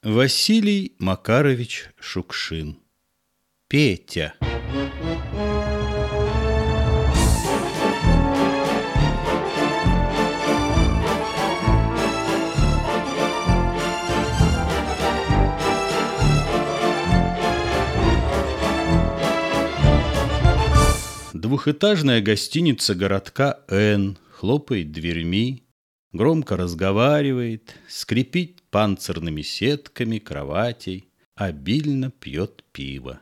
Василий Макарович Шукшин. Петя. Двухэтажная гостиница городка Н хлопает дверьми, громко разговаривает, скрипит панцирными сетками кроватей, обильно пьет пиво.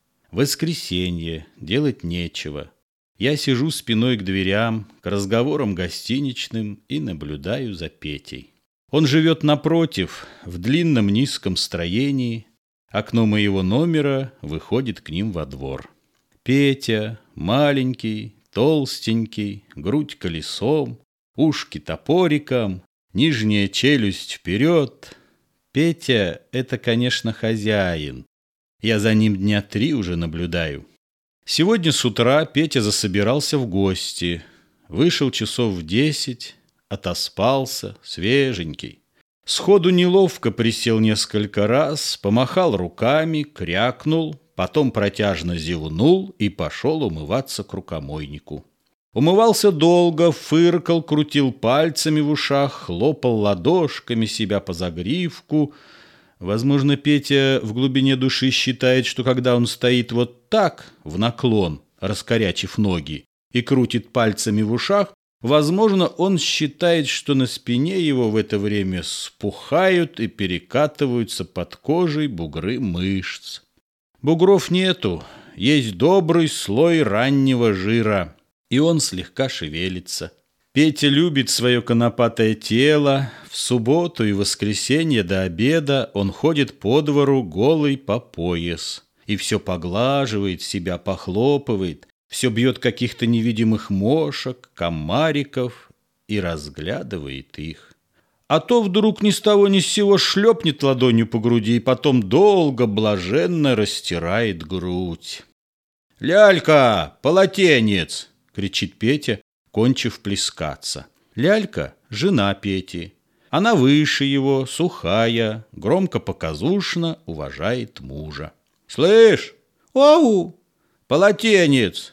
Воскресенье, делать нечего. Я сижу спиной к дверям, к разговорам гостиничным и наблюдаю за Петей. Он живет напротив, в длинном низком строении. Окно моего номера выходит к ним во двор. Петя, маленький, толстенький, грудь колесом, ушки топориком, нижняя челюсть вперед. Петя — это, конечно, хозяин. Я за ним дня 3 уже наблюдаю. Сегодня с утра Петя засобирался в гости. Вышел часов в 10, отоспался, свеженький. Сходу неловко присел несколько раз, помахал руками, крякнул, потом протяжно зевнул и пошел умываться к рукомойнику. Умывался долго, фыркал, крутил пальцами в ушах, хлопал ладошками себя по загривку. Возможно, Петя в глубине души считает, что когда он стоит вот так, в наклон, раскорячив ноги, и крутит пальцами в ушах, возможно, он считает, что на спине его в это время спухают и перекатываются под кожей бугры мышц. Бугров нету, есть добрый слой раннего жира, и он слегка шевелится. Петя любит свое конопатое тело. В субботу и воскресенье до обеда он ходит по двору голый по пояс. И все поглаживает, себя похлопывает, все бьет каких-то невидимых мошек, комариков и разглядывает их. А то вдруг ни с того ни с сего шлепнет ладонью по груди и потом долго блаженно растирает грудь. «Лялька, полотенец!» — кричит Петя, кончив плескаться. Лялька — жена Пети. Она выше его, сухая, громко-показушно уважает мужа. «Слышь, ау, полотенец!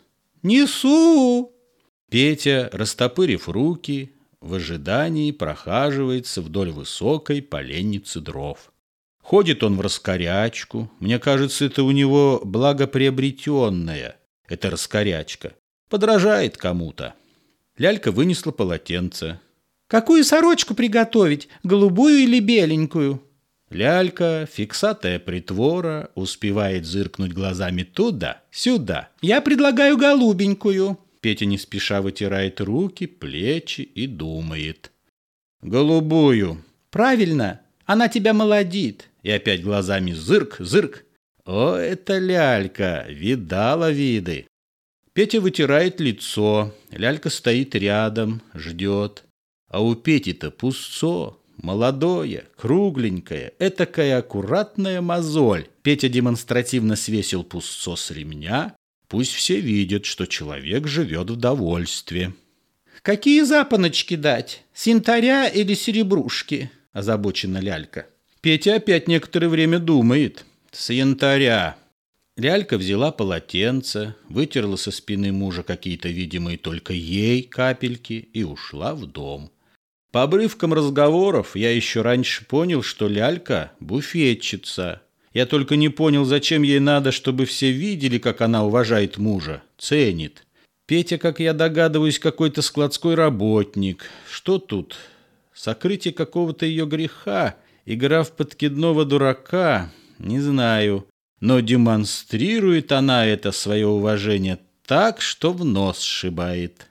Несу!» Петя, растопырив руки, в ожидании прохаживается вдоль высокой поленницы дров. Ходит он в раскорячку. Мне кажется, это у него благоприобретенная, эта раскорячка. Подражает кому-то. Лялька вынесла полотенце. «Какую сорочку приготовить, голубую или беленькую?» Лялька, фиксатая притвора, успевает зыркнуть глазами туда-сюда. «Я предлагаю голубенькую». Петя не спеша вытирает руки, плечи и думает. «Голубую». «Правильно, она тебя молодит». И опять глазами зырк-зырк. О, это Лялька, видала виды. Петя вытирает лицо. Лялька стоит рядом, ждет. А у Пети-то пустцо, молодое, кругленькое, этакая аккуратная мозоль. Петя демонстративно свесил пустцо с ремня. Пусть все видят, что человек живет в довольстве. «Какие запоночки дать, с янтаря или серебрушки?» – озабочена Лялька. Петя опять некоторое время думает. С янтаря. Лялька взяла полотенце, вытерла со спины мужа какие-то видимые только ей капельки и ушла в дом. По обрывкам разговоров я еще раньше понял, что Лялька буфетчица. Я только не понял, зачем ей надо, чтобы все видели, как она уважает мужа, ценит. Петя, как я догадываюсь, какой-то складской работник. Что тут? Сокрытие какого-то ее греха, игра в подкидного дурака, не знаю. Но демонстрирует она это свое уважение так, что в нос сшибает.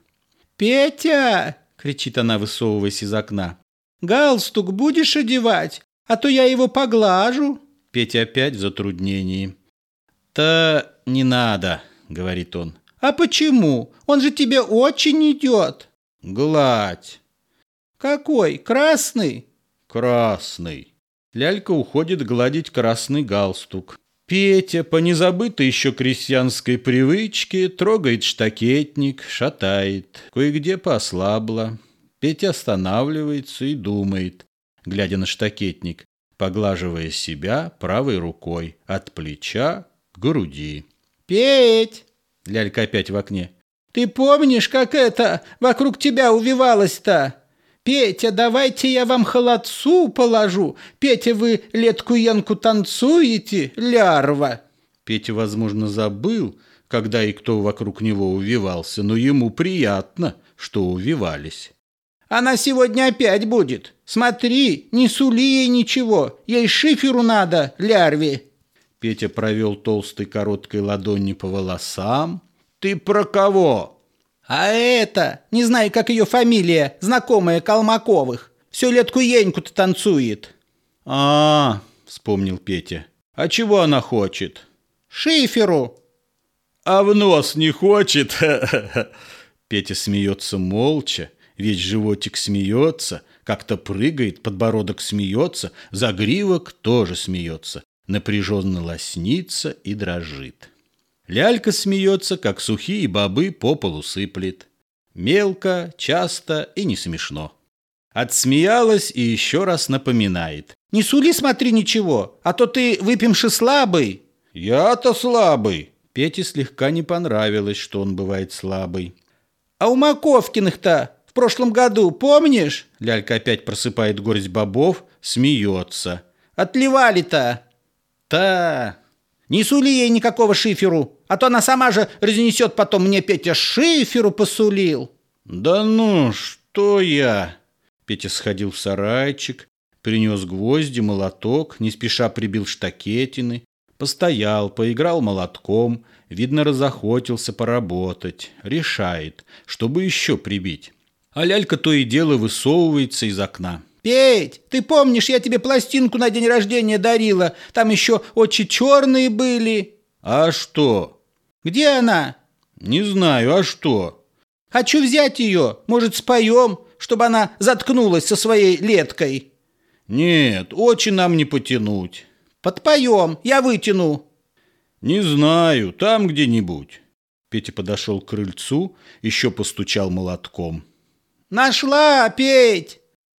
«Петя!» — кричит она, высовываясь из окна. «Галстук будешь одевать, а то я его поглажу». Петя опять в затруднении. «Да не надо», — говорит он. «А почему? Он же тебе очень идет». «Гладь». «Какой? Красный?» «Красный». Лялька уходит гладить красный галстук. Петя, по незабытой еще крестьянской привычке, трогает штакетник, шатает. Кое-где послабло. Петя останавливается и думает, глядя на штакетник. поглаживая себя правой рукой от плеча к груди. «Петь!» — Лялька опять в окне. «Ты помнишь, как это вокруг тебя увивалось-то? Петя, давайте я вам холодцу положу. Петя, вы летку-янку танцуете, лярва?» Петя, возможно, забыл, когда и кто вокруг него увивался, но ему приятно, что увивались. «Она сегодня опять будет. Смотри, не сули ей ничего. Ей шиферу надо, лярве». Петя провел толстой короткой ладонью по волосам. «Ты про кого?» «А это, не знаю, как ее фамилия, знакомая Колмаковых. Все летку-еньку-то танцует». Вспомнил Петя. «А чего она хочет?» «Шиферу». «А в нос не хочет?» Петя смеется молча, весь животик смеется, как-то прыгает, подбородок смеется, загривок тоже смеется, напряженно лоснится и дрожит. Лялька смеется, как сухие бобы по полу сыплет. Мелко, часто и не смешно. Отсмеялась и еще раз напоминает. «Не сули, смотри, ничего, а то ты выпьемши слабый». «Я-то слабый». Пете слегка не понравилось, что он бывает слабый. «А у Маковкиных-то в прошлом году, помнишь?» Лялька опять просыпает горсть бобов, смеется. «Отливали-то». «Та...» «Не сули ей никакого шиферу, а то она сама же разнесет потом мне, Петя шиферу посулил». «Да ну, что я?» Петя сходил в сарайчик, принес гвозди, молоток, не спеша прибил штакетины, постоял, поиграл молотком, видно, разохотился поработать, решает, чтобы еще прибить. А лялька то и дело высовывается из окна. «Петь, ты помнишь, я тебе пластинку на день рождения дарила? Там еще очи черные были». «А что?» «Где она?» «Не знаю, а что?» «Хочу взять ее, может, споем, чтобы она заткнулась со своей леткой». «Нет, очи нам не потянуть». «Подпоем, я вытяну». «Не знаю, там где-нибудь». Петя подошел к крыльцу, еще постучал молотком. «Нашла, Петь!»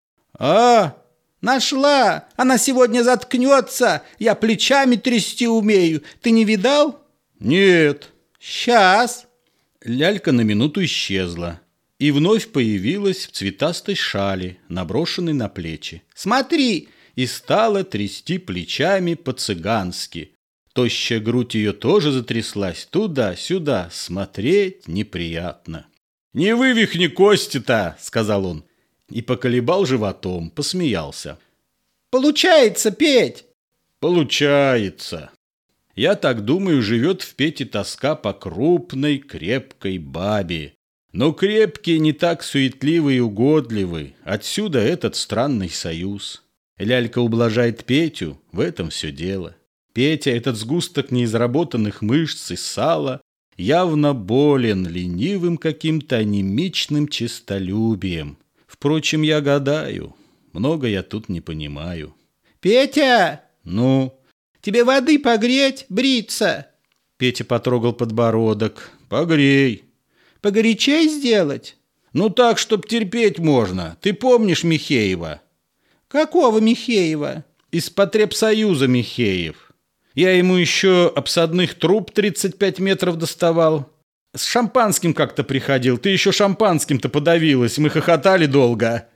«Нашла! Она сегодня заткнется, я плечами трясти умею. Ты не видал?» «Нет». «Сейчас». Лялька на минуту исчезла и вновь появилась в цветастой шали, наброшенной на плечи. «Смотри!» И стала трясти плечами по-цыгански. Тощая грудь ее тоже затряслась туда-сюда, смотреть неприятно. «Не вывихни кости-то!» — сказал он. И поколебал животом, посмеялся. «Получается, Петь!» «Получается!» Я так думаю, живет в Пете тоска по крупной, крепкой бабе. Но крепкие не так суетливы и угодливы. Отсюда этот странный союз. Лялька ублажает Петю, в этом все дело. Петя, этот сгусток неизработанных мышц и сала, явно болен ленивым каким-то анемичным честолюбием. Впрочем, я гадаю, много я тут не понимаю. «Петя!» «Ну?» «Тебе воды погреть, бриться?» Петя потрогал подбородок. «Погрей». «Погорячей сделать?» «Ну так, чтоб терпеть можно. Ты помнишь Михеева?» «Какого Михеева?» «Из потребсоюза Михеев. Я ему еще обсадных труб 35 метров доставал. С шампанским как-то приходил. Ты еще шампанским-то подавилась. Мы хохотали долго».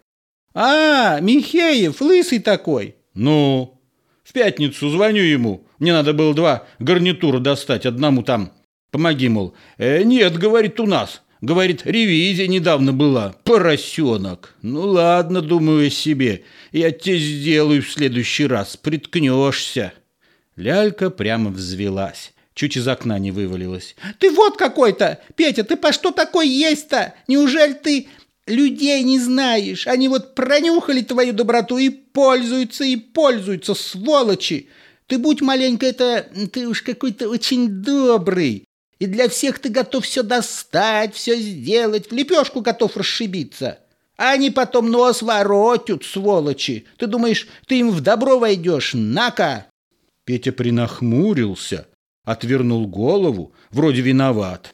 Михеев, лысый такой». «Ну?» «В пятницу звоню ему. Мне надо было 2 гарнитура достать. Одному там. Помоги, мол». «Нет, говорит, у нас. Говорит, ревизия недавно была. Поросенок. Ну ладно, думаю о себе. Я тебе сделаю в следующий раз. Приткнешься». Лялька прямо взвелась. Чуть из окна не вывалилась. «Ты вот какой-то! Петя, ты по что такой есть-то? Неужели ты людей не знаешь? Они вот пронюхали твою доброту и пользуются, сволочи! Ты будь маленько ты уж какой-то очень добрый. И для всех ты готов все достать, все сделать, в лепешку готов расшибиться. А они потом нос воротят, сволочи. Ты думаешь, ты им в добро войдешь? На-ка!» Петя принахмурился, отвернул голову, вроде виноват.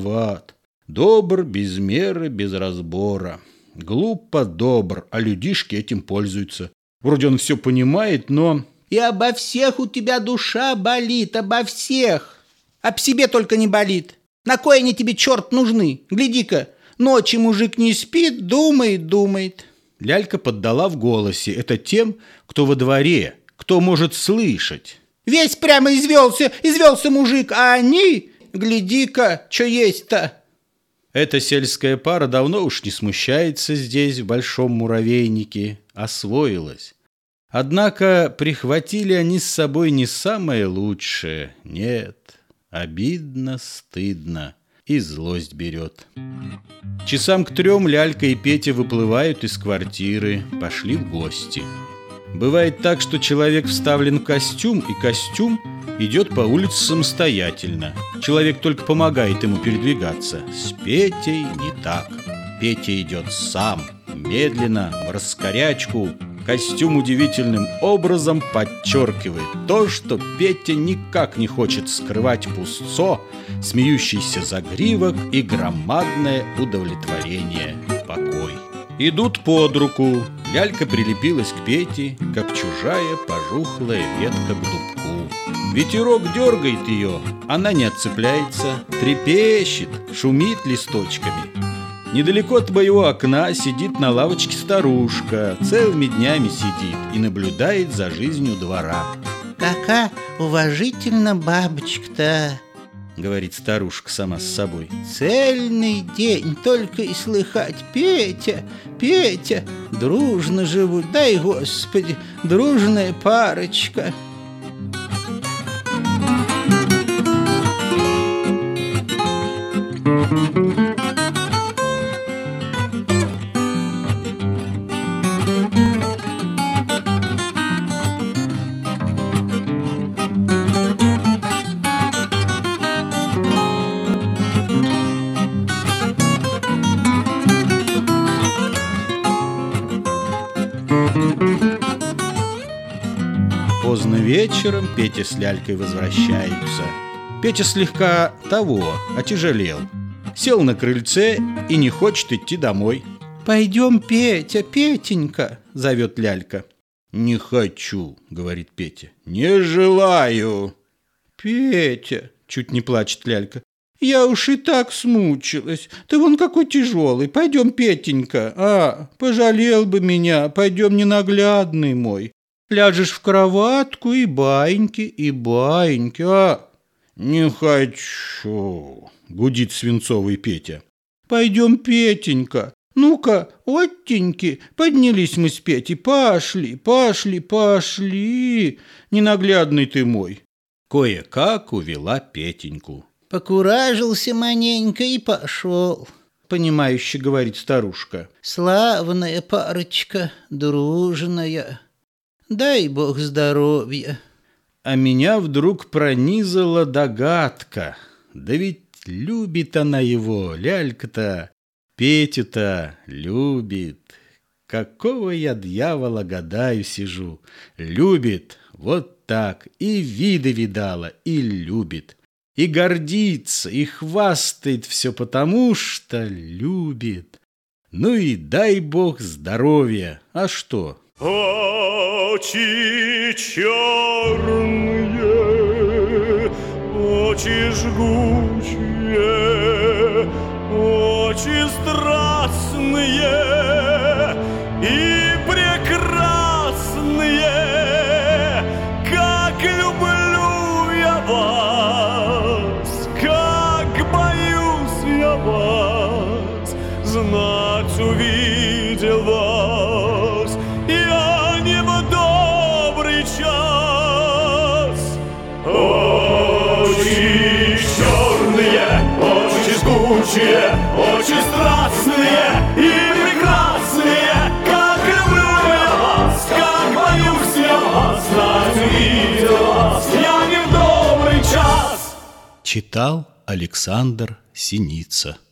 Добр без меры, без разбора. Глупо добр, а людишки этим пользуются. Вроде он все понимает, но... И обо всех у тебя душа болит, обо всех. Об себе только не болит. На кой они тебе, черт, нужны? Гляди-ка, ночью мужик не спит, думает. Лялька поддала в голосе. Это тем, кто во дворе, кто может слышать. Весь прямо извелся мужик, а они, гляди-ка, что есть-то. Эта сельская пара давно уж не смущается здесь, в большом муравейнике, освоилась. Однако прихватили они с собой не самое лучшее. Нет, обидно, стыдно, и злость берет. Часам к 3 Лялька и Петя выплывают из квартиры, пошли в гости. Бывает так, что человек вставлен в костюм, и костюм идет по улице самостоятельно. Человек только помогает ему передвигаться. С Петей не так. Петя идет сам, медленно, в раскорячку. Костюм удивительным образом подчеркивает то, что Петя никак не хочет скрывать пустцо, смеющийся загривок и громадное удовлетворение, покой. Идут под руку. Лялька прилепилась к Пете, как чужая пожухлая ветка к дубку. Ветерок дергает ее, она не отцепляется, трепещет, шумит листочками. Недалеко от моего окна сидит на лавочке старушка, целыми днями сидит и наблюдает за жизнью двора. Какая уважительно бабочка-то, говорит старушка сама с собой. Цельный день только и слыхать: Петя, Петя, дружно живут, дай Господи, дружная парочка. Поздно вечером Петя с Лялькой возвращаются. Петя слегка отяжелел. Сел на крыльце и не хочет идти домой. Пойдем, Петя, Петенька, зовет Лялька. Не хочу, говорит Петя, не желаю. Петя, чуть не плачет Лялька, я уж и так смучилась. Ты вон какой тяжелый. Пойдем, Петенька. Пожалел бы меня. Пойдем, ненаглядный мой. Ляжешь в кроватку и баиньки, Не хочу, гудит свинцовый Петя. Пойдем, Петенька. Ну-ка, оттеньки, поднялись мы с Петей. Пошли. Ненаглядный ты мой. Кое-как увела Петеньку. Покуражился маненько и пошел, понимающе говорит старушка. Славная парочка, дружная. Дай Бог здоровья. А меня вдруг пронизала догадка. Да ведь любит она его, Лялька-то, Петю-то любит. Какого я дьявола гадаю сижу. Любит, вот так, и виды видала, и любит. И гордится, и хвастает все потому, что любит. Ну и дай Бог здоровья. А что? Очи черные, очи жгучие, очи страстные и прекрасные, как люблю я вас, как боюсь я вас, знать увидел вас я не в добрый час. Очи черные, очи жгучие, очи страстные и прекрасные, как люблю я вас, как боюсь я вас, знать увидел вас я не в добрый час. Читал Александр Синица.